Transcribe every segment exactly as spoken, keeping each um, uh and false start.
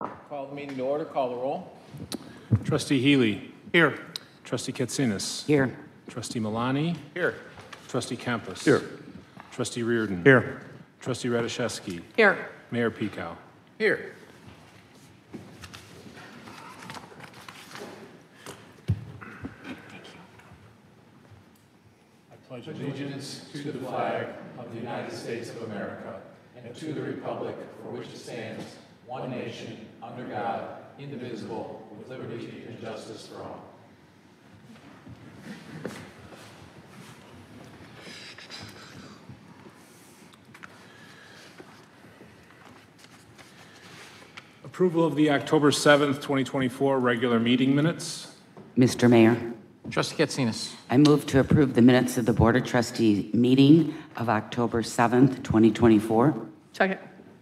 Call the meeting to order. Call the roll. Trustee Healy. Here. Trustee Katsinas. Here. Trustee Milani. Here. Trustee Campus. Here. Trustee Reardon. Here. Trustee Radiszewski. Here. Mayor Pekow. Here. I pledge allegiance to the flag of the United States of America and to the republic for which it stands, one nation, under God, indivisible, with liberty and justice for all. Approval of the October seventh, twenty twenty-four regular meeting minutes. Mister Mayor, Trustee Katsinas. I move to approve the minutes of the Board of Trustees meeting of October seventh, twenty twenty-four. Second.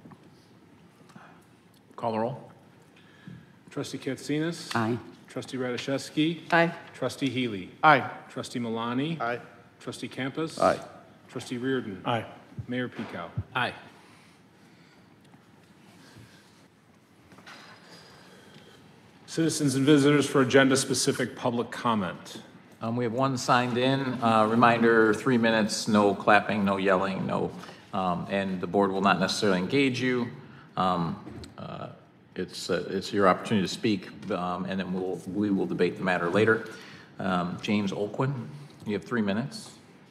Call the roll. Trustee Katsinas. Aye. Trustee Radiszewski. Aye. Trustee Healy. Aye. Trustee Milani. Aye. Trustee Campus. Aye. Trustee Reardon. Aye. Mayor Pekow. Aye. Citizens and visitors for agenda-specific public comment. Um, we have one signed in. Uh, reminder, three minutes, no clapping, no yelling, no, um, and the board will not necessarily engage you. Um, uh, it's, uh, it's your opportunity to speak, um, and then we'll, we will debate the matter later. Um, James Olquin, you have three minutes.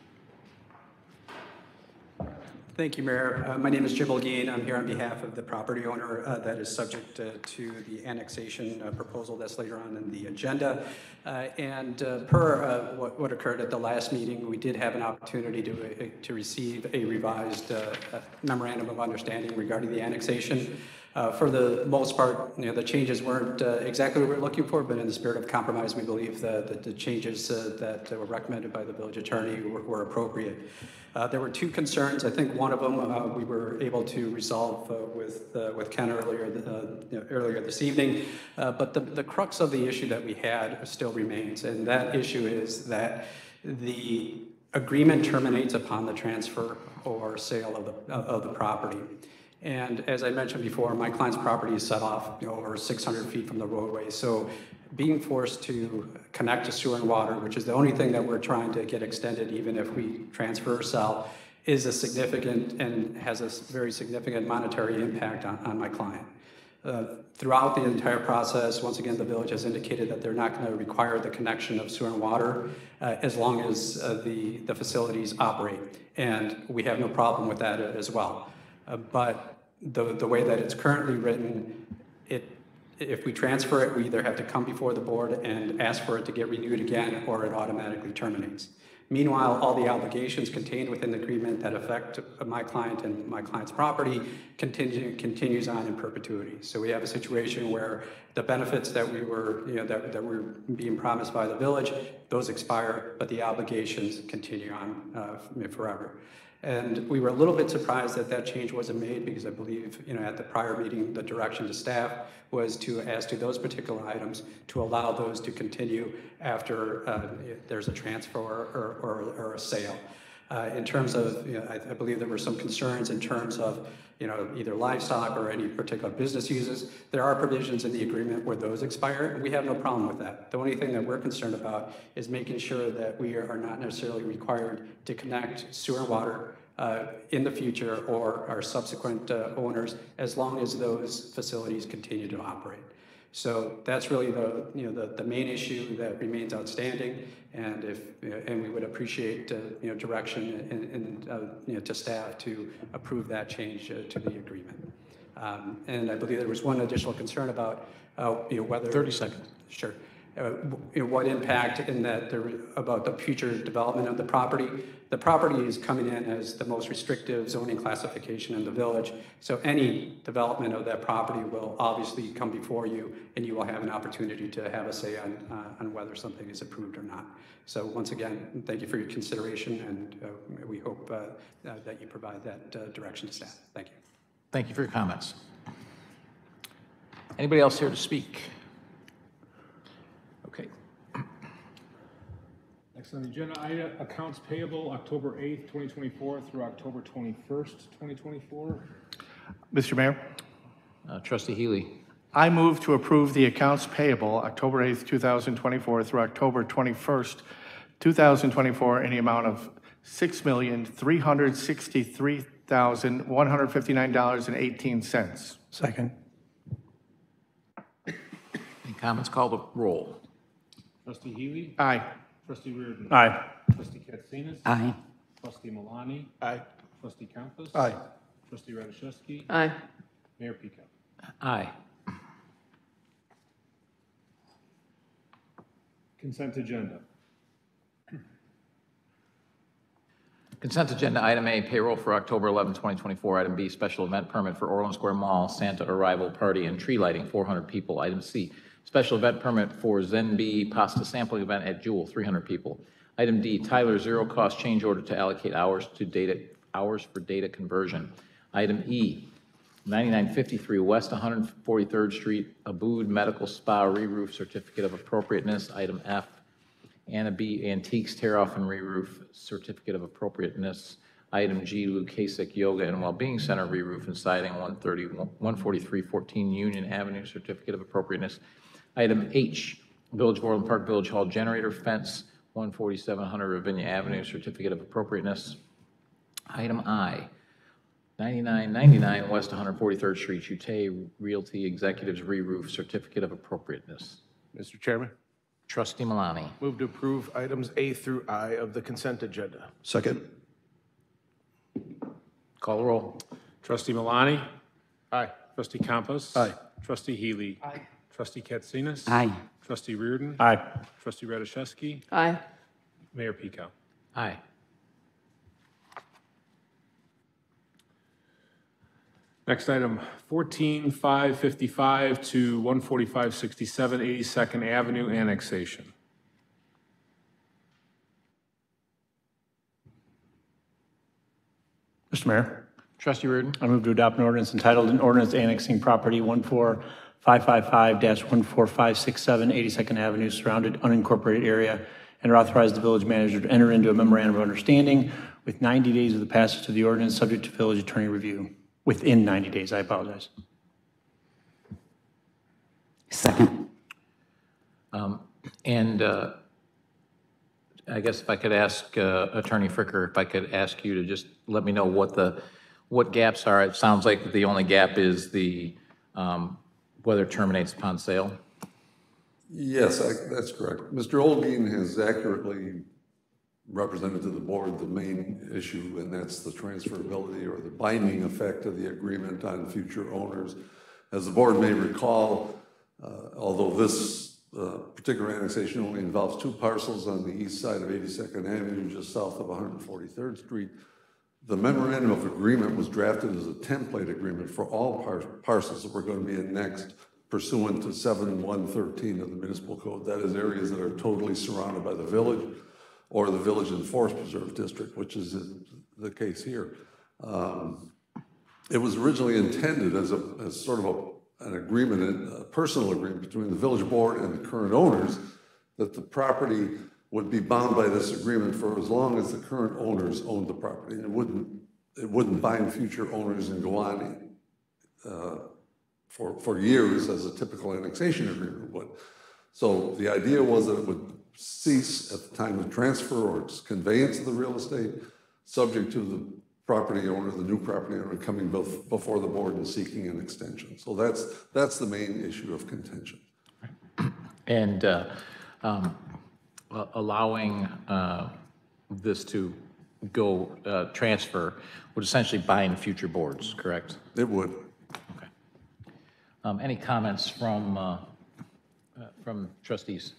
Thank you, Mayor. Uh, my name is Jim Olguin. I'm here on behalf of the property owner uh, that is subject uh, to the annexation uh, proposal that's later on in the agenda. Uh, and uh, per uh, what, what occurred at the last meeting, we did have an opportunity to, uh, to receive a revised uh, uh, memorandum of understanding regarding the annexation. Uh, for the most part, you know, the changes weren't uh, exactly what we were looking for, but in the spirit of compromise, we believe that, that the changes uh, that were recommended by the village attorney were, were appropriate. Uh, there were two concerns. I think one of them uh, we were able to resolve uh, with uh, with Ken earlier uh, you know, earlier this evening. Uh, but the, the crux of the issue that we had still remains, and that issue is that the agreement terminates upon the transfer or sale of the of the property. And as I mentioned before, my client's property is set off you know, over six hundred feet from the roadway. So being forced to connect to sewer and water, which is the only thing that we're trying to get extended, even if we transfer or sell, is a significant and has a very significant monetary impact on, on my client. Uh, throughout the entire process, once again, the village has indicated that they're not going to require the connection of sewer and water uh, as long as uh, the, the facilities operate. And we have no problem with that as well. Uh, but the, the way that it's currently written, it, if we transfer it, we either have to come before the board and ask for it to get renewed again, or it automatically terminates. Meanwhile, all the obligations contained within the agreement that affect my client and my client's property continue, continues on in perpetuity. So we have a situation where the benefits that we were, you know, that, that were being promised by the village, those expire, but the obligations continue on uh, forever. And we were a little bit surprised that that change wasn't made, because I believe, you know, at the prior meeting, the direction to staff was to, as to those particular items, to allow those to continue after uh, there's a transfer or, or, or a sale. Uh, in terms of, you know, I, I believe there were some concerns in terms of, you know, either livestock or any particular business uses. There are provisions in the agreement where those expire, and we have no problem with that. The only thing that we're concerned about is making sure that we are not necessarily required to connect sewer and water uh, in the future, or our subsequent uh, owners, as long as those facilities continue to operate. So that's really the, you know, the, the main issue that remains outstanding, and if, and we would appreciate, uh, you know, direction and, and uh, you know, to staff to approve that change uh, to the agreement. Um, and I believe there was one additional concern about, uh, you know, whether thirty seconds. Sure. Uh, you know, what impact in that there about the future development of the property. The property is coming in as the most restrictive zoning classification in the village. So any development of that property will obviously come before you, and you will have an opportunity to have a say on, uh, on whether something is approved or not. So once again, thank you for your consideration, and uh, we hope uh, uh, that you provide that uh, direction to staff. Thank you. Thank you for your comments. Anybody else here to speak? Okay. Next on the agenda, item, accounts payable, October eighth, twenty twenty-four through October twenty-first, twenty twenty-four. Mister Mayor, Uh, Trustee Healy. I move to approve the accounts payable October eighth, two thousand twenty-four through October twenty-first, two thousand twenty-four in the amount of six million, three hundred sixty-three thousand, one hundred fifty-nine dollars and eighteen cents. Second. Any comments? Call the roll. Trustee Healy? Aye. Trustee Reardon? Aye. Trustee Katsinas? Aye. Trustee Malani? Aye. Trustee Campus? Aye. Trustee Radiszewski? Aye. Mayor Pico? Aye. Consent agenda. Consent agenda, item A, payroll for October eleventh, twenty twenty-four. Item B, special event permit for Orland Square Mall, Santa arrival party and tree lighting, four hundred people. Item C, special event permit for Zen B pasta sampling event at Jewel, three hundred people. Item D, Tyler zero cost change order to allocate hours to data, hours for data conversion. Item E, ninety-nine fifty-three West one hundred forty-third Street, Abood Medical Spa re-roof certificate of appropriateness. Item F, Anna B Antiques tear off and re-roof certificate of appropriateness. Item G, Lucasic Yoga and Wellbeing Center re-roof and siding, one thirty, one forty-three fourteen Union Avenue certificate of appropriateness. Item H, Village of Orland Park Village Hall generator fence, one forty-seven hundred Ravinia Avenue certificate of appropriateness. Item I, ninety-nine ninety-nine West one hundred forty-third Street, Utah Realty Executives re-roof certificate of appropriateness. Mister Chairman, Trustee Malani. move to approve items A through I of the consent agenda. Second. Call the roll. Trustee Malani? Aye. Trustee Campus? Aye. Trustee Healy? Aye. Trustee Katsinas? Aye. Trustee Reardon? Aye. Trustee Radiszewski? Aye. Mayor Pico? Aye. Next item, fourteen five fifty-five to one forty-five sixty-seven eighty-second Avenue annexation. Mister Mayor, Trustee Reardon. I move to adopt an ordinance entitled an ordinance annexing property one four five five five dash one four five six seven eighty-second Avenue surrounded unincorporated area and authorize the village manager to enter into a memorandum of understanding with ninety days of the passage of the ordinance subject to village attorney review. Within ninety days, I apologize. Second. Um, And uh, I guess if I could ask uh, Attorney Fricker, if I could ask you to just let me know what the, what gaps are. It sounds like the only gap is the, um, whether it terminates upon sale. Yes, I- that's correct. Mister Oldine has accurately represented to the board the main issue, and that's the transferability or the binding effect of the agreement on future owners. As the board may recall, uh, although this uh, particular annexation only involves two parcels on the east side of eighty-second Avenue, just south of one hundred forty-third Street, the memorandum of agreement was drafted as a template agreement for all par parcels that were going to be annexed pursuant to seven one thirteen of the municipal code. That is, areas that are totally surrounded by the village or the Village and Forest Preserve District, which is the case here. Um, it was originally intended as, a, as sort of a, an agreement, a personal agreement between the village board and the current owners, that the property would be bound by this agreement for as long as the current owners owned the property. And it wouldn't, it wouldn't bind future owners and go on uh, for, for years as a typical annexation agreement would. So the idea was that it would cease at the time of transfer or its conveyance of the real estate, subject to the property owner, the new property owner, coming bef before the board and seeking an extension. So that's, that's the main issue of contention. And uh, um, uh, allowing uh, this to go uh, transfer would essentially bind future boards, correct? It would. Okay. Um, Any comments from, uh, uh, from trustees?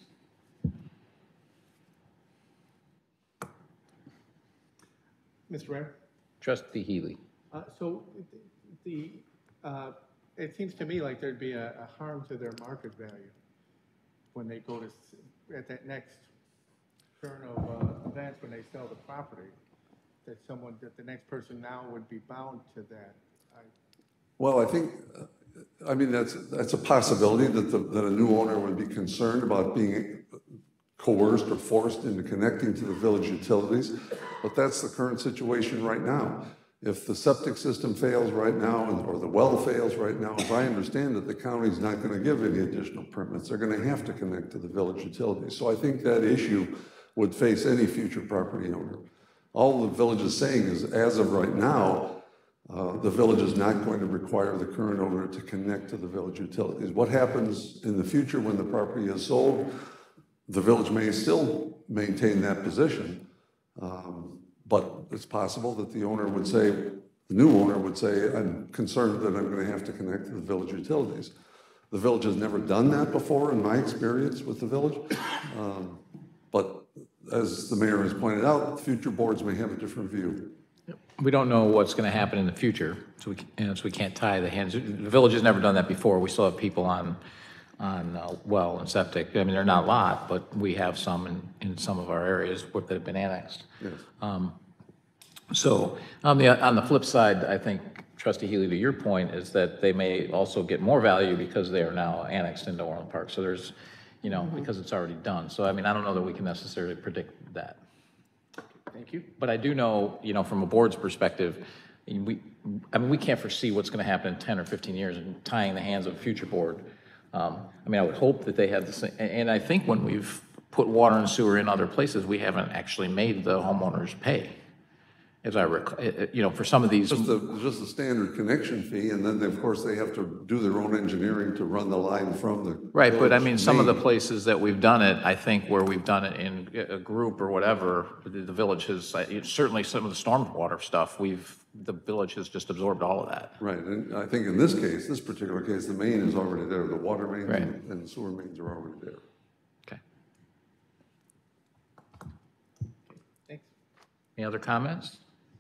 Mister Mayor? Trustee Healy. Uh, So the, uh, it seems to me like there'd be a a harm to their market value when they go to, s- at that next turn of uh, events, when they sell the property, that someone, that the next person now would be bound to that. I- Well, I think, uh, I mean, that's, that's a possibility that the, that a new owner would be concerned about being coerced or forced into connecting to the village utilities, but that's the current situation right now. If the septic system fails right now, and- or the well fails right now, as I understand it, the county's not going to give any additional permits. They're going to have to connect to the village utilities. So I think that issue would face any future property owner. All the village is saying is, as of right now, uh, the village is not going to require the current owner to connect to the village utilities. What happens in the future when the property is sold, the village may still maintain that position. Um, But it's possible that the owner would say, the new owner would say, I'm concerned that I'm going to have to connect to the village utilities. The village has never done that before, in my experience with the village. Um, But as the mayor has pointed out, future boards may have a different view. We don't know what's going to happen in the future, so we, you know, so we can't tie the hands. The village has never done that before. We still have people on, on uh, well and septic. I mean, they're not a lot, but we have some in, in some of our areas that have been annexed. Yes. Um, So on the, on the flip side, I think, Trustee Healy, to your point, is that they may also get more value because they are now annexed into Orland Park. So there's, you know, because it's already done. So I mean, I don't know that we can necessarily predict that. Thank you. But I do know, you know, from a board's perspective, we, I mean, we can't foresee what's going to happen in ten or fifteen years and tying the hands of a future board. Um, I mean, I would hope that they have the same, and I think when we've put water and sewer in other places, we haven't actually made the homeowners pay. As I recall, you know, for some of these. Just a, just a standard connection fee, and then, of course, they have to do their own engineering to run the line from the. Right, but I village mean, some of the main. places that we've done it, I think where we've done it in a group or whatever, the the village has, uh, certainly some of the stormwater stuff, we've, the village has just absorbed all of that. Right, and I think in this case, this particular case, the main is already there, the water mains Right. and and sewer mains are already there. Okay. Thanks. Any other comments?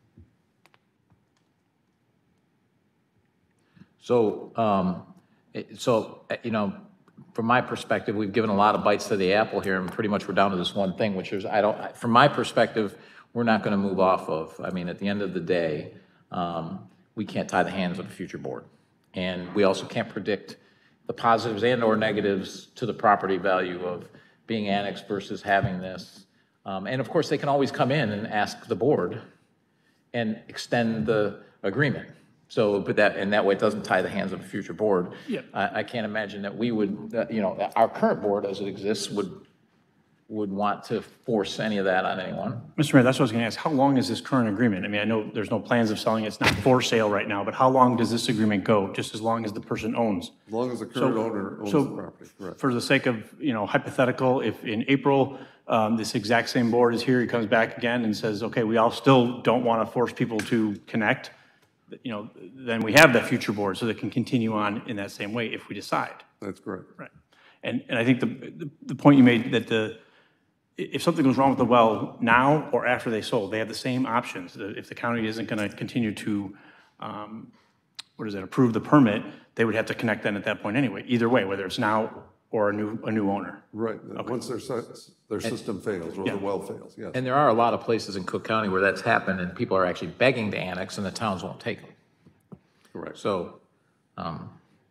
So, um, it- so, uh, you know, from my perspective, we've given a lot of bites to the apple here, and pretty much we're down to this one thing, which is, I don't, I- from my perspective, we're not gonna move off of. I mean, at the end of the day, um, we can't tie the hands of the future board. And we also can't predict the positives and or negatives to the property value of being annexed versus having this. Um, and of course, they can always come in and ask the board and extend the agreement. So, but that, and that way it doesn't tie the hands of a future board. Yep. I, I can't imagine that we would, uh, you know, our current board as it exists would, would want to force any of that on anyone. Mister Mayor, that's what I was going to ask. How long is this current agreement? I mean, I know there's no plans of selling it. It's not for sale right now, but how long does this agreement go? Just as long as the person owns? As long as the current So- owner owns so the property, correct. For the sake of, you know, hypothetical, if in April, um, this exact same board is here, he comes back again and says, okay, we all still don't want to force people to connect, you know, then we have that future board so that can continue on in that same way if we decide. That's correct. Right. And, and I think the, the, the point you made that the, if something goes wrong with the well now or after they sold, they have the same options. If the county isn't going to continue to, um, what is it, approve the permit, they would have to connect then at that point anyway, either way, whether it's now or a new, a new owner. Right, once their, sy- their system fails, or Yeah. the well fails, yes. And there are a lot of places in Cook County where that's happened and people are actually begging to annex and the towns won't take them. Correct. So, um,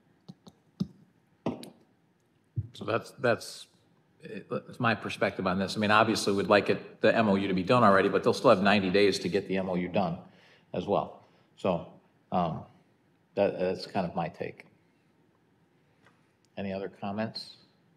so that's, that's, that's my perspective on this. I mean, obviously, we'd like it, the M O U to be done already, but they'll still have ninety days to get the M O U done as well. So, um, that, that's kind of my take. Any other comments?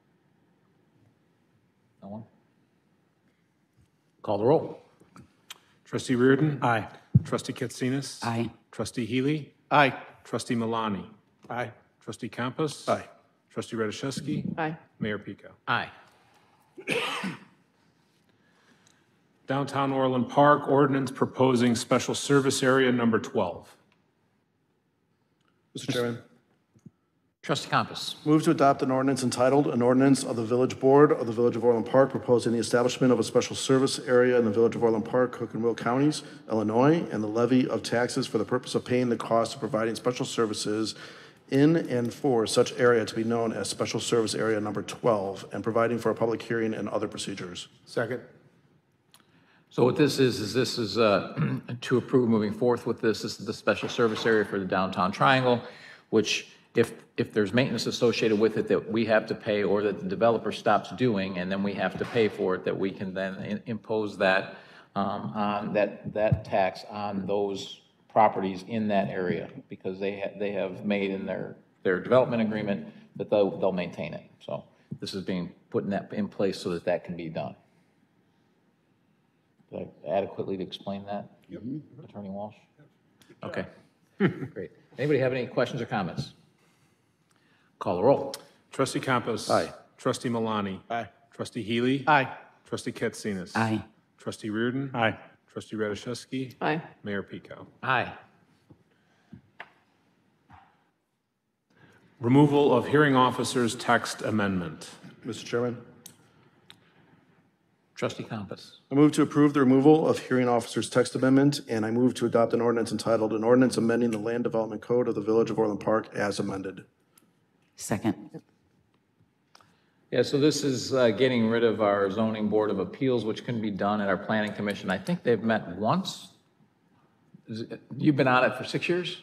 No one? Call the roll. Trustee Reardon? Aye. Trustee Katsinas? Aye. Trustee Healy? Aye. Trustee Malani? Aye. Trustee Campus? Aye. Trustee Radiszewski? Aye. Mayor Pico? Aye. Downtown Orland Park ordinance proposing special service area number twelve. Mister Chairman, Trustee Compass. Move to adopt an ordinance entitled, an ordinance of the Village Board of the Village of Orland Park proposing the establishment of a special service area in the Village of Orland Park, Cook and Will Counties, Illinois, and the levy of taxes for the purpose of paying the cost of providing special services in and for such area to be known as Special Service Area Number twelve, and providing for a public hearing and other procedures. second. So what this is, is this is uh, to approve moving forth with this. This is the special service area for the downtown triangle, which if, if there's maintenance associated with it that we have to pay or that the developer stops doing and then we have to pay for it, that we can then in- impose that, um, on that, that tax on those properties in that area because they, ha- they have made in their, their development agreement that they'll, they'll maintain it. So this is being put in that, in place so that that can be done. Did I adequately explain that? Yep. Attorney Walsh? Okay, great. Anybody have any questions or comments? Call the roll. Trustee Campos. Aye. Trustee Malani. Aye. Trustee Healy. Aye. Trustee Katsinas. Aye. Trustee Reardon. Aye. Trustee Radiszewski. Aye. Mayor Pico. Aye. Removal of hearing officer's text amendment. Mister Chairman, Trustee Compass. I move to approve the removal of hearing officer's text amendment, and I move to adopt an ordinance entitled, an ordinance amending the land development code of the Village of Orland Park as amended. Second. Yeah, so this is uh, getting rid of our zoning board of appeals, which can be done at our planning commission. I think they've met once. Is it- You've been on it for six years?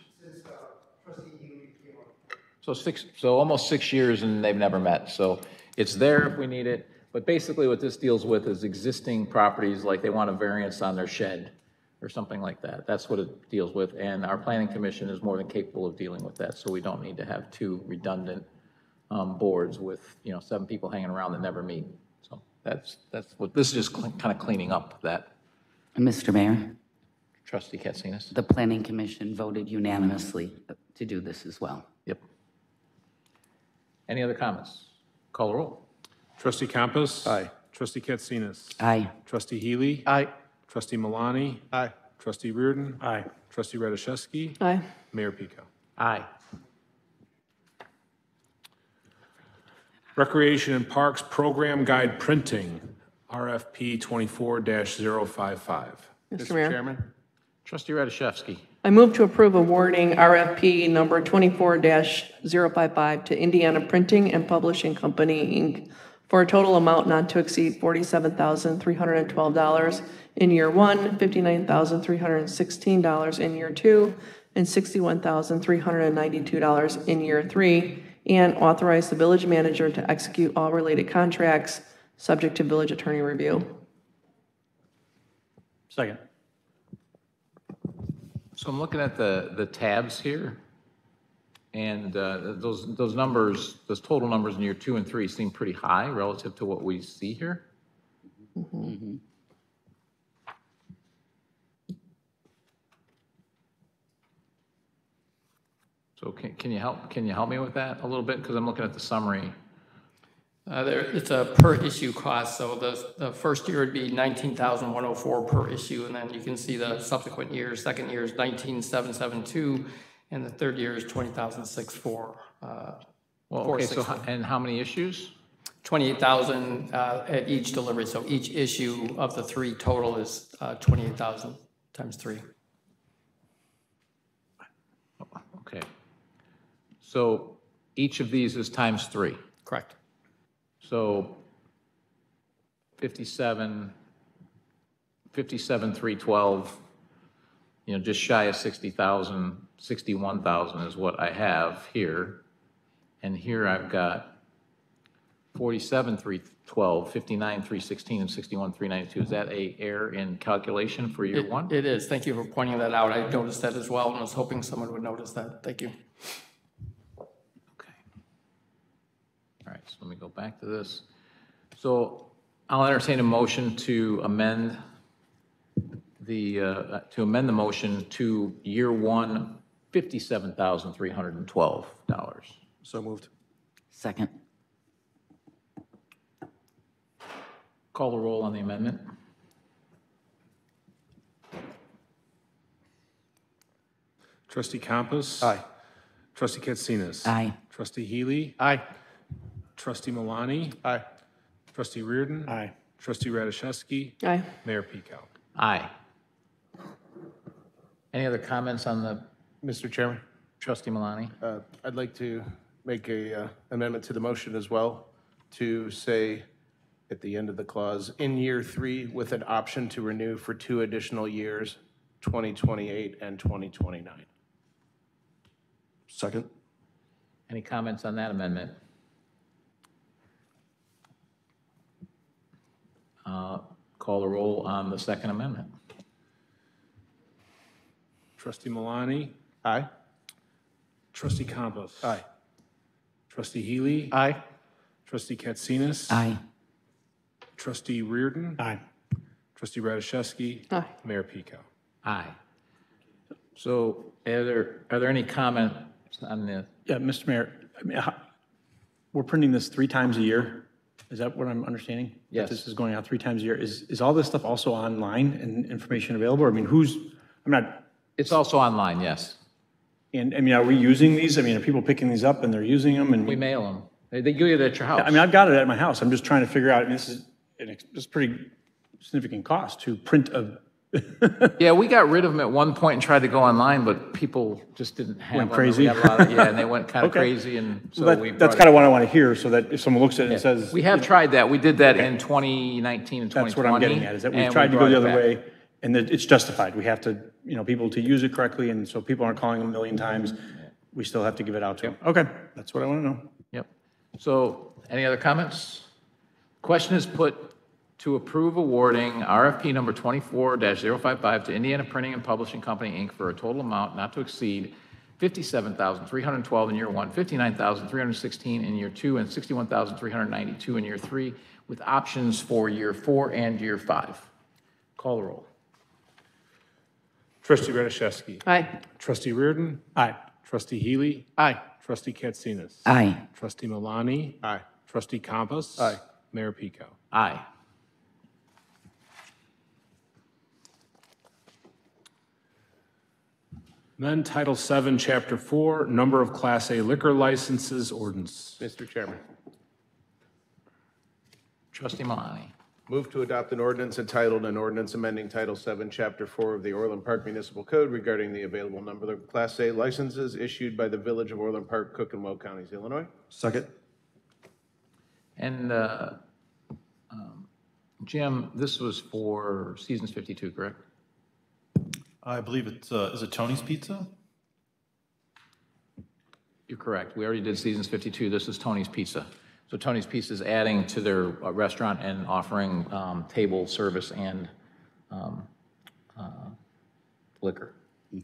So six, so almost six years and they've never met. So it's there if we need it. But basically what this deals with is existing properties, like they want a variance on their shed or something like that. That's what it deals with. And our planning commission is more than capable of dealing with that. So we don't need to have two redundant um, boards with, you know, seven people hanging around that never meet. So that's, that's what, this is just cl- kind of cleaning up that. Mister Mayor, Trustee Katsinas? the Planning Commission voted unanimously to do this as well. Yep. Any other comments? Call the roll. Trustee Campos. Aye. Trustee Katsinas. Aye. Trustee Healy. Aye. Trustee Malani. Aye. Trustee Reardon. Aye. Trustee Radiszewski. Aye. Mayor Pico. Aye. Recreation and Parks Program Guide Printing, R F P twenty-four dash zero five five. Mister Mayor, Chairman, Trustee Radiszewski. I move to approve awarding R F P number twenty-four dash zero five five to Indiana Printing and Publishing Company, Incorporated for a total amount not to exceed forty-seven thousand three hundred twelve dollars in year one, fifty-nine thousand three hundred sixteen dollars in year two, and sixty-one thousand three hundred ninety-two dollars in year three, and authorize the village manager to execute all related contracts, subject to village attorney review. Second. So I'm looking at the, the tabs here, and uh, those, those numbers, those total numbers in year two and three seem pretty high relative to what we see here. Mhm. So can, can you help, can you help me with that a little bit? Because I'm looking at the summary. Uh, there, it's a per issue cost, so the, the first year would be nineteen thousand one hundred four per issue, and then you can see the subsequent years. Second year is nineteen thousand seven hundred seventy-two, and the third year is twenty thousand six hundred four. Uh, Well, okay, so, how- and how many issues? twenty-eight thousand uh, at each delivery, so each issue of the three total is uh, twenty-eight thousand times three. Okay. So each of these is times three. Correct. So fifty-seven, fifty-seven, three twelve, you know, just shy of sixty thousand, sixty-one thousand is what I have here. And here I've got forty-seven, three twelve, fifty-nine, three sixteen, and sixty-one, three ninety-two. Is that a error in calculation for year It- one? It is. Thank you for pointing that out. I noticed that as well, and was hoping someone would notice that. Thank you. Okay. All right, so let me go back to this. So I'll entertain a motion to amend the, uh, to amend the motion to year one, fifty-seven thousand three hundred twelve dollars. So moved. Second. Call the roll on the amendment. Trustee Campos. Aye. Trustee Katsinas. Aye. Trustee Healy. Aye. Trustee Malani. aye. Trustee Reardon. Aye. Trustee Radiszewski. Aye. Mayor Pico. Aye. Any other comments on the Mister Chairman, trustee Malani? uh, I'd like to make a uh, amendment to the motion as well to say at the end of the clause, in year three with an option to renew for two additional years, twenty twenty-eight and twenty twenty-nine. Second. Any comments on that amendment? Uh, Call the roll on the second amendment. Trustee Malani? Aye. Trustee Campos? Aye. Trustee Healy? Aye. Trustee Katsinas? Aye. Trustee Reardon? Aye. Trustee Radiszewski? Aye. Mayor Pico? Aye. So are there, are there any comments on the, Yeah, Mister Mayor, I mean, how- we're printing this three times a year. Is that what I'm understanding? That Yes. This is going out three times a year. Is, is all this stuff also online and information available? I mean, who's, I'm not, it's also online, yes. and, I mean, are we using these? I mean, are people picking these up and they're using them and? We mail them. They, they give you it at your house. I mean, I've got it at my house. I'm just trying to figure out, I mean, this is, an ex- this is pretty significant cost to print a, Yeah, we got rid of them at one point and tried to go online, but people just didn't have Went them. crazy? We got a lot of- Yeah, and they went kind of Okay. crazy, and so so we that, brought that's it- kind of what I want to hear, so that if someone looks at it and says. We have tried that. We did that in twenty nineteen and twenty That's twenty. what I'm getting at, is that we've and we tried to go brought the it other back. way, and that it's justified. We have to, you know, people to use it correctly, and so people aren't calling them a million times. We still have to give it out to them. Okay, that's what I want to know. Yep. So, any other comments? Question is put to approve awarding R F P number twenty-four dash zero five five to Indiana Printing and Publishing Company, Incorporated for a total amount not to exceed fifty-seven thousand three hundred twelve in year one, fifty-nine thousand three hundred sixteen in year two, and sixty-one thousand three hundred ninety-two in year three, with options for year four and year five. Call the roll. Trustee Radiszewski? Aye. Trustee Reardon? Aye. Trustee Healy? Aye. Trustee Katsinas? Aye. Trustee Malani? Aye. Trustee Campos? Aye. Mayor Pico? Aye. Then Title seven, Chapter four, Number of Class A Liquor Licenses Ordinance. Mister Chairman, Trustee Malani. move to adopt an ordinance entitled, an ordinance amending Title seven, Chapter four of the Orland Park Municipal Code regarding the available number of Class A licenses issued by the Village of Orland Park, Cook and Will Counties, Illinois. Second. And uh, um, Jim, this was for Seasons fifty-two, correct? I believe it's, uh, is it Tony's Pizza? You're correct. We already did Seasons fifty-two. This is Tony's Pizza. So Tony's Pizza is adding to their uh, restaurant and offering um, table service and um, uh, liquor.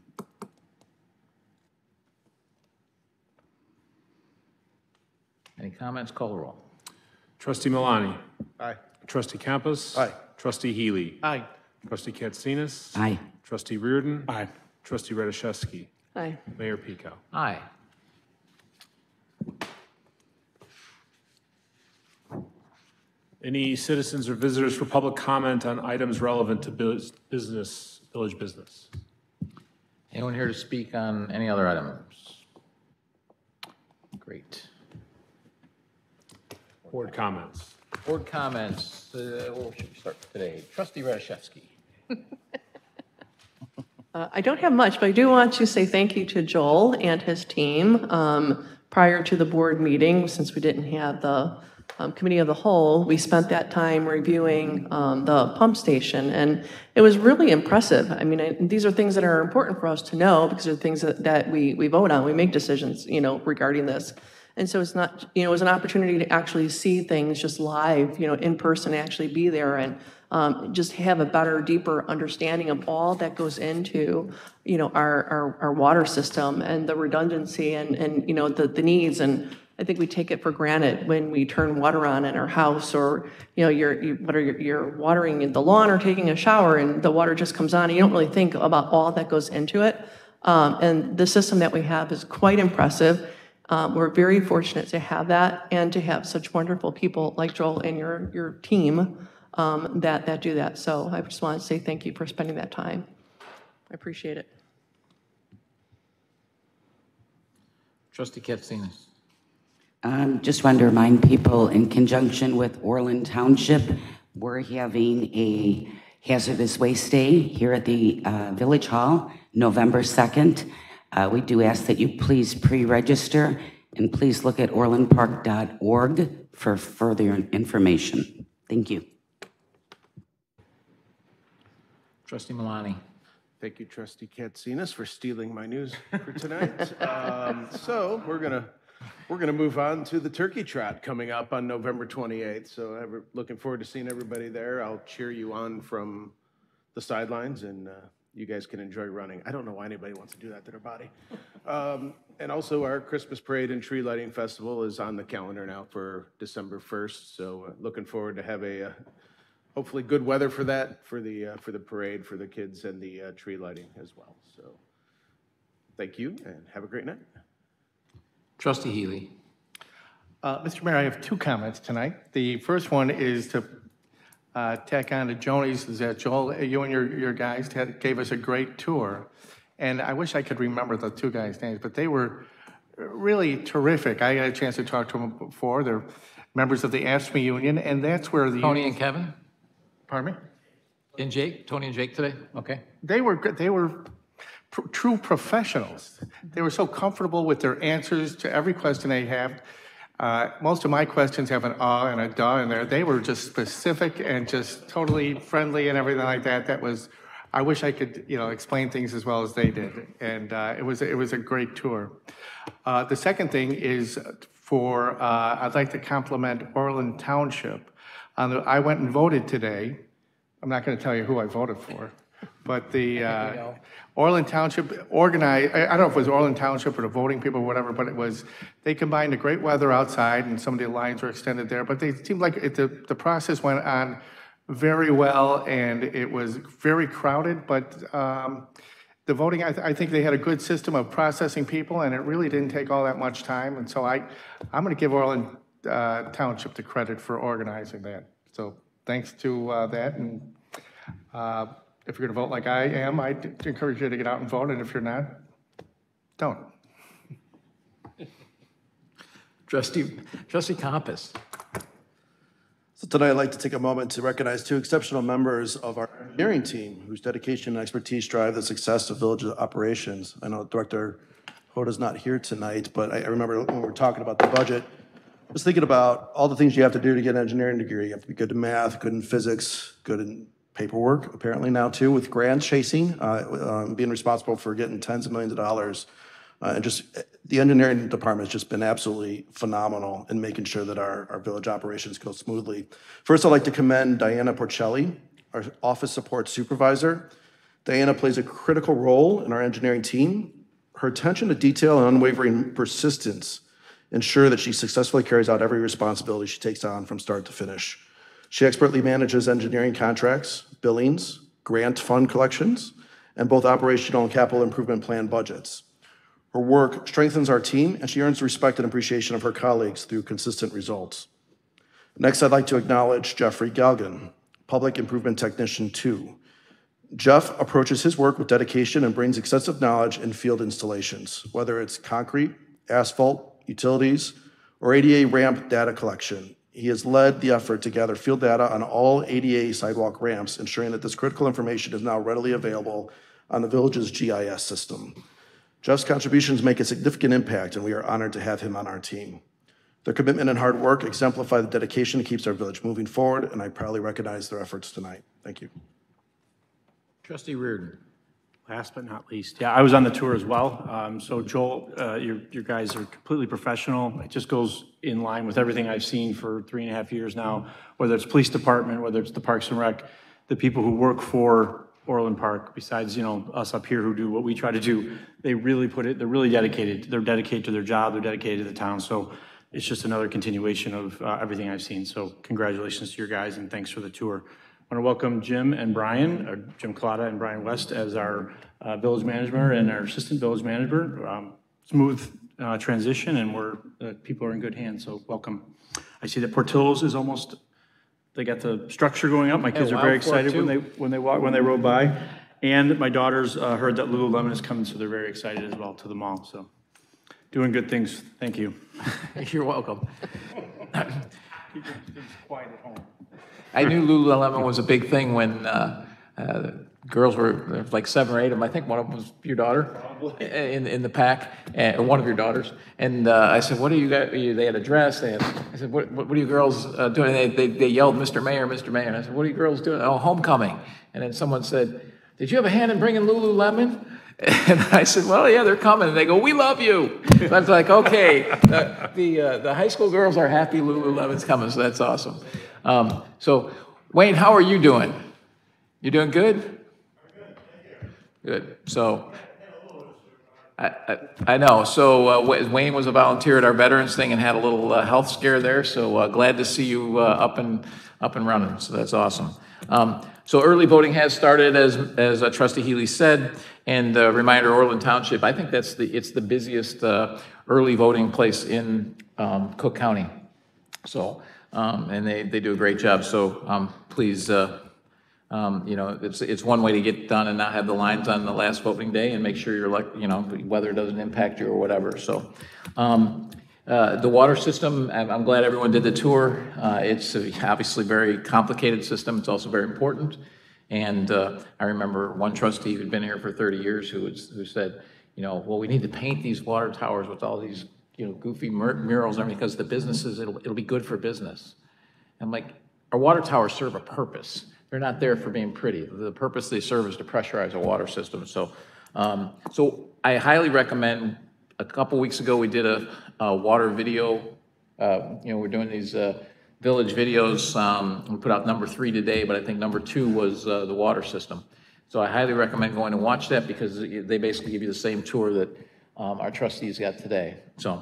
Any comments? Call the roll. Trustee Malani? Aye. Trustee Campos? Aye. Trustee Healy? Aye. Trustee Katsinas? Aye. Trustee Reardon? Aye. Trustee Radiszewski? Aye. Mayor Pico? Aye. Any citizens or visitors for public comment on items relevant to bus- business, village business? Anyone here to speak on any other items? Great. Board comments? Board comments. Uh, Where should we start today? Trustee Radiszewski. Uh, I don't have much, but I do want to say thank you to Joel and his team. Um, Prior to the board meeting, since we didn't have the um, committee of the whole, we spent that time reviewing um, the pump station, and it was really impressive. I mean, I- these are things that are important for us to know, because they're things that, that we, we vote on, we make decisions, you know, regarding this. And so it's not, you know, it was an opportunity to actually see things just live, you know, in person, actually be there and um, just have a better, deeper understanding of all that goes into, you know, our, our, our water system and the redundancy and, and, you know, the, the needs. And I think we take it for granted when we turn water on in our house, or, you know, you're, you, whether you're, you're watering the lawn or taking a shower and the water just comes on, and you don't really think about all that goes into it. Um, and the system that we have is quite impressive. Um, we're very fortunate to have that and to have such wonderful people like Joel and your, your team um, that, that do that. So I just want to say thank you for spending that time. I appreciate it. Trustee Katsinas. Um, Just wanted to remind people, in conjunction with Orland Township, we're having a hazardous waste day here at the uh, Village Hall, November second. Uh, We do ask that you please pre-register, and please look at orland park dot org for further information. Thank you. Trustee Malani. Thank you, Trustee Katsinas, for stealing my news for tonight. Um, So we're gonna, we're gonna move on to the Turkey Trot coming up on November twenty-eighth. So I'm looking forward to seeing everybody there. I'll cheer you on from the sidelines, and uh, you guys can enjoy running. I don't know why anybody wants to do that to their body. Um, and also our Christmas Parade and Tree Lighting Festival is on the calendar now for December first. So uh, looking forward to have a, uh, hopefully good weather for that, for the, uh, for the parade, for the kids and the uh, tree lighting as well. So thank you and have a great night. Trustee Healy. Uh, Mister Mayor, I have two comments tonight. The first one is to uh, tack on to Joni's, is that Joel, you and your, your guys had, gave us a great tour. And I wish I could remember the two guys' names, but they were really terrific. I got a chance to talk to them before. They're members of the AFSCME union, and that's where the... Tony and Kevin? Pardon me? And Jake? Tony and Jake today? Okay. They were, good- they were pr- true professionals. They were so comfortable with their answers to every question they have. Uh, most of my questions have an ah and a duh in there. They were just specific and just totally friendly and everything like that. That was, I wish I could, you know, explain things as well as they did. And uh, it was, it was a great tour. Uh, the second thing is for, uh, I'd like to compliment Orland Township. On the, I went and voted today. I'm not going to tell you who I voted for, but the uh, Orland Township organized, I I don't know if it was Orland Township or the voting people or whatever, but it was, they combined the great weather outside and some of the lines were extended there, but they seemed like it, the, the process went on very well and it was very crowded, but um, the voting, I, th I think they had a good system of processing people and it really didn't take all that much time. And so I, I'm going to give Orland uh, Township the credit for organizing that. So thanks to uh, that. And uh, if you're going to vote like I am, I encourage you to get out and vote. And if you're not, don't. Trustee, Trustee Compass. So tonight, I'd like to take a moment to recognize two exceptional members of our engineering team whose dedication and expertise drive the success of village operations. I know Director Hoda's not here tonight, but I I remember when we were talking about the budget, I was thinking about all the things you have to do to get an engineering degree. You have to be good in math, good in physics, good in paperwork, apparently now too, with grant chasing, uh, um, being responsible for getting tens of millions of dollars. Uh, and just the engineering department has just been absolutely phenomenal in making sure that our, our village operations go smoothly. First, I'd like to commend Diana Porcelli, our office support supervisor. Diana plays a critical role in our engineering team. Her attention to detail and unwavering persistence ensure that she successfully carries out every responsibility she takes on from start to finish. She expertly manages engineering contracts, billings, grant fund collections, and both operational and capital improvement plan budgets. Her work strengthens our team, and she earns the respect and appreciation of her colleagues through consistent results. Next, I'd like to acknowledge Jeffrey Galgan, Public Improvement Technician two. Jeff approaches his work with dedication and brings extensive knowledge in field installations, whether it's concrete, asphalt, utilities, or A D A ramp data collection. He has led the effort to gather field data on all A D A sidewalk ramps, ensuring that this critical information is now readily available on the village's G I S system. Jeff's contributions make a significant impact, and we are honored to have him on our team. Their commitment and hard work exemplify the dedication that keeps our village moving forward, and I proudly recognize their efforts tonight. Thank you. Trustee Reardon. Last but not least, yeah, I was on the tour as well. Um, so Joel, uh, your, your guys are completely professional. It just goes in line with everything I've seen for three and a half years now, whether it's police department, whether it's the Parks and Rec, the people who work for Orland Park, besides, you know, us up here who do what we try to do, they really put it, they're really dedicated. They're dedicated to their job, they're dedicated to the town. So it's just another continuation of uh, everything I've seen. So congratulations to your guys and thanks for the tour. I want to welcome Jim and Brian, or Jim Collada and Brian West as our uh, village manager and our assistant village manager. Um, smooth uh, transition, and we're uh, people are in good hands. So welcome. I see that Portillo's is almost. They got the structure going up. My kids Hey, are very Wild Fork excited when too. they when they walk when they rode by, and my daughters uh, heard that Lululemon is coming, so they're very excited as well to the mall. So doing good things. Thank you. You're welcome. Keep things quiet at home. I knew Lululemon was a big thing when uh, uh, girls were, there was like seven or eight of them. I think one of them was your daughter in in the pack, and, or one of your daughters. And uh, I said, "What do you got?" They had a dress. They had. I said, "What what, what are you girls uh, doing?" And they, they they yelled, "Mister Mayor, Mister Mayor!" And I said, "What are you girls doing?" "Oh, homecoming." And then someone said, "Did you have a hand in bringing Lululemon?" And I said, "Well, yeah, they're coming." And they go, "We love you." And I was like, "Okay." Uh, the uh, the high school girls are happy Lululemon's coming, so that's awesome. Um, so, Wayne, how are you doing? You doing good? Good. So, I, I, I know. So uh, Wa- Wayne was a volunteer at our veterans thing and had a little uh, health scare there. So uh, glad to see you uh, up and up and running. So that's awesome. Um, so early voting has started, as as uh, Trustee Healy said. And uh, reminder, Orland Township. I think that's the it's the busiest uh, early voting place in um, Cook County. So um, and they they do a great job. So um, please. Uh, Um, you know, it's, it's one way to get done and not have the lines on the last voting day and make sure you're like, you know, weather doesn't impact you or whatever. So, um, uh, the water system, I'm, I'm glad everyone did the tour. Uh, it's obviously a very complicated system. It's also very important. And, uh, I remember one trustee who'd been here for thirty years who was, who said, you know, well, we need to paint these water towers with all these, you know, goofy mur- murals and everything because the businesses, it'll, it'll be good for business. I'm like, our water towers serve a purpose. They're not there for being pretty. The purpose they serve is to pressurize a water system. So, um, so I highly recommend, a couple weeks ago, we did a, a water video. Uh, you know, we're doing these uh, village videos. Um, we put out number three today, but I think number two was uh, the water system. So I highly recommend going to watch that because they basically give you the same tour that um, our trustees got today. So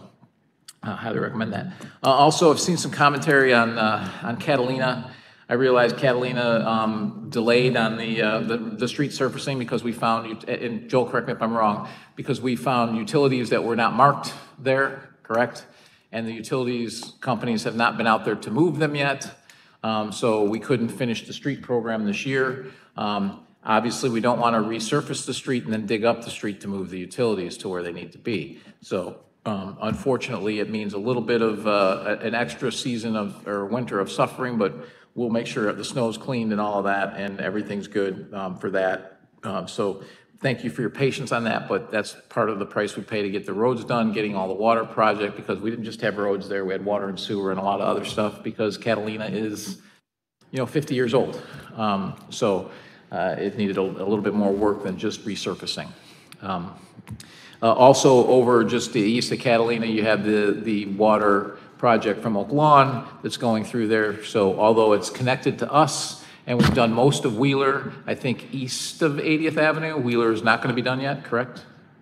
I uh, highly recommend that. Uh, also, I've seen some commentary on, uh, on Catalina. I realized Catalina um, delayed on the, uh, the the street surfacing because we found, and Joel, correct me if I'm wrong, because we found utilities that were not marked there, correct? And the utilities companies have not been out there to move them yet, um, so we couldn't finish the street program this year. Um, obviously, we don't want to resurface the street and then dig up the street to move the utilities to where they need to be. So um, unfortunately, it means a little bit of uh, an extra season of or winter of suffering, but we'll make sure the snow's cleaned and all of that, and everything's good um, for that. Um, so thank you for your patience on that, but that's part of the price we pay to get the roads done, getting all the water project, because we didn't just have roads there, we had water and sewer and a lot of other stuff, because Catalina is, you know, fifty years old. Um, so uh, it needed a, a little bit more work than just resurfacing. Um, uh, also, over just the east of Catalina, you have the, the water project from Oak Lawn that's going through there. So although it's connected to us and we've done most of Wheeler, I think east of eightieth Avenue, Wheeler is not going to be done yet, correct?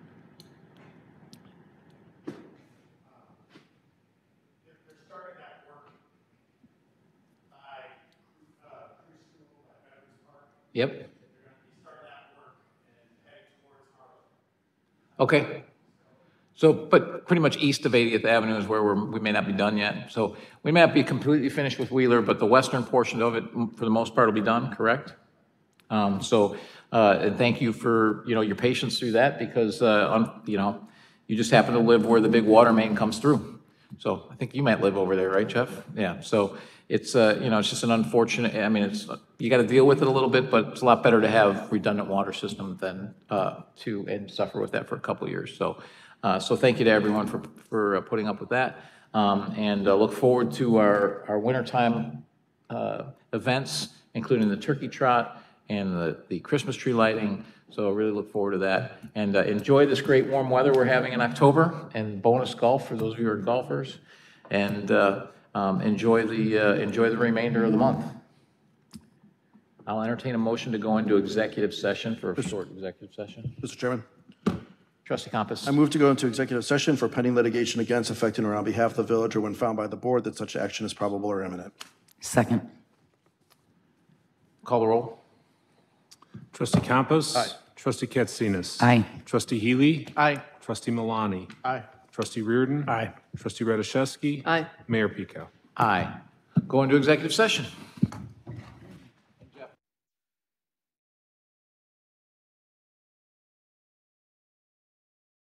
Yep. Okay. So, but pretty much east of eightieth Avenue is where we're, we may not be done yet. So we may not be completely finished with Wheeler, but the western portion of it, for the most part, will be done, correct? Um, so, uh, and thank you for, you know, your patience through that because, uh, un, you know, you just happen to live where the big water main comes through. So I think you might live over there, right, Jeff? Yeah, so it's, uh, you know, it's just an unfortunate, I mean, it's, you got to deal with it a little bit, but it's a lot better to have redundant water system than uh, to, and suffer with that for a couple of years. So, Uh, so thank you to everyone for, for uh, putting up with that. Um, and uh, look forward to our, our wintertime uh, events, including the turkey trot and the, the Christmas tree lighting. So I really look forward to that. And uh, enjoy this great warm weather we're having in October and bonus golf for those of you who are golfers. And uh, um, enjoy, the, uh, enjoy the remainder of the month. I'll entertain a motion to go into executive session for a short executive session. Mister Chairman. Trustee Compass. I move to go into executive session for pending litigation against, affecting, or on behalf of the village, or when found by the board that such action is probable or imminent. Second. Call the roll. Trustee Campos. Aye. Trustee Katsinas. Aye. Trustee Healy. Aye. Trustee Milani. Aye. Trustee Reardon. Aye. Trustee Radiszewski. Aye. Mayor Pico. Aye. Go into executive session.